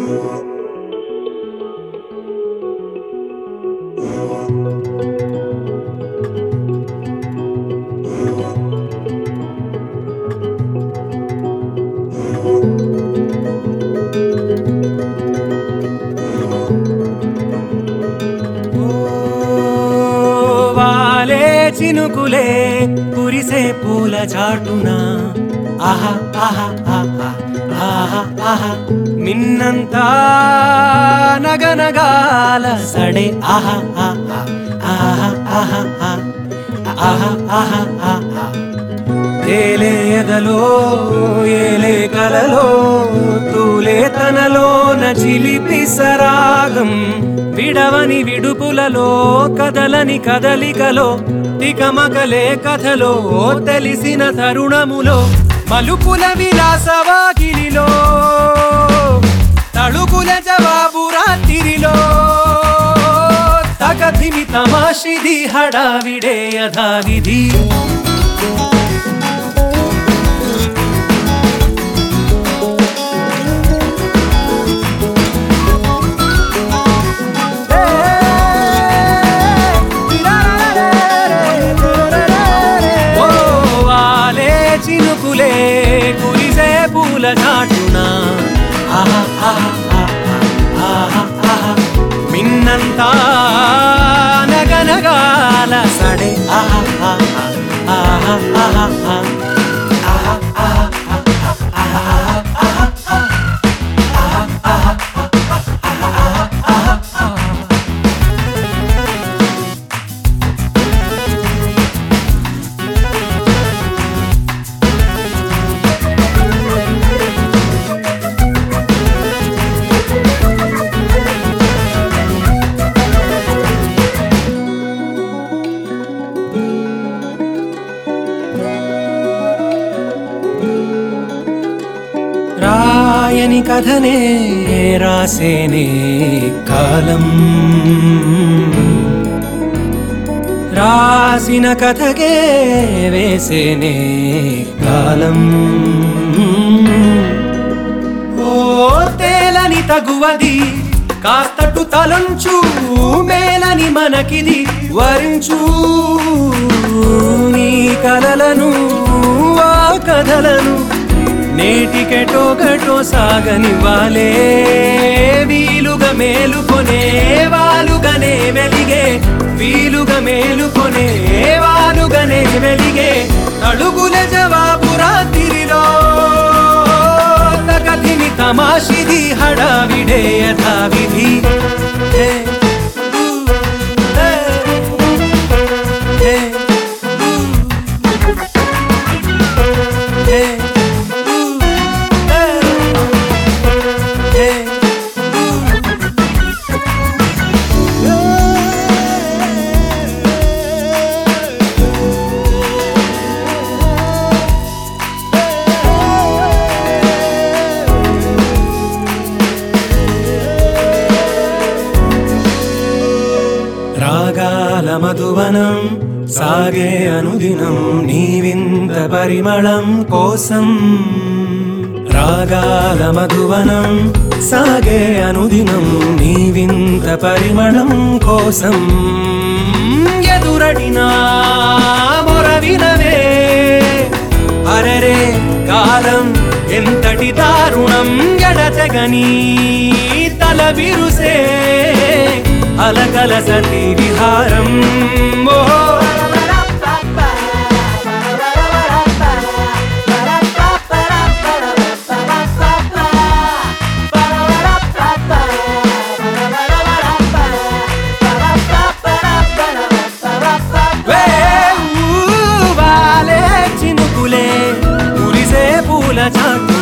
చినుకులే కురిసే పూల చాటున ఆహా ఆహా ఆహా ఆహా ఆహా మిన్నంతా నగనగాల సడే ఆహా ఆహా ఆహా ఆహా ఆహా ఆహా ఆహా తేలే ఎదలో ఏలే కలలో తూలే తనలోన చిలిపి సరాగం విడవని విడుపులలో కదలని కదలికలో తికమకలే కథలో తెలిసిన తరుణములో మలుపుల విలాసవాకిలిలో తళుకుల జవాబు రాత్రిలో తగధిమి తమాషిది హడావిడే యథావిధి చినుకులే కురిసే పూల చాటున ఆహా ఆహా ఆహా ఆహా మిన్నంతా నగనగాల సడే ఆహా ఆహా ఆహా ఆహా ఆహా రాయని కథనే రాసేనే కాలం రాసిన కథకే వేసేనే కాలం ఓ తేలని తగువది కాస్తటు తలంచు మేలని మనకిది వరించు నీ కలలను ఆ కథలను నేటికెటో గటో సాగనివ్వాలే వీలుగా మేలుకొనే వాలుగానే వెలిగే వీలుగా మేలుకొనే వాలుగానే వెలిగే అడుగుల జవాబు రాత్రిలో తగధిని తమాషిది హడావిడే యథావిధి రాగాల మధువనం సాగే అనుదినం నీ వింత పరిమళం కోసం రాగాల మధువనం సాగే అనుదినం నీ వింత పరిమళం కోసం ఎదురడినా మొరవినవే అరరే కాలం ఎంతటి దారుణం ఎడతెగని తల బిరుసే అలకల సతి విహారం చినుకులే కురిసే పూల చాటు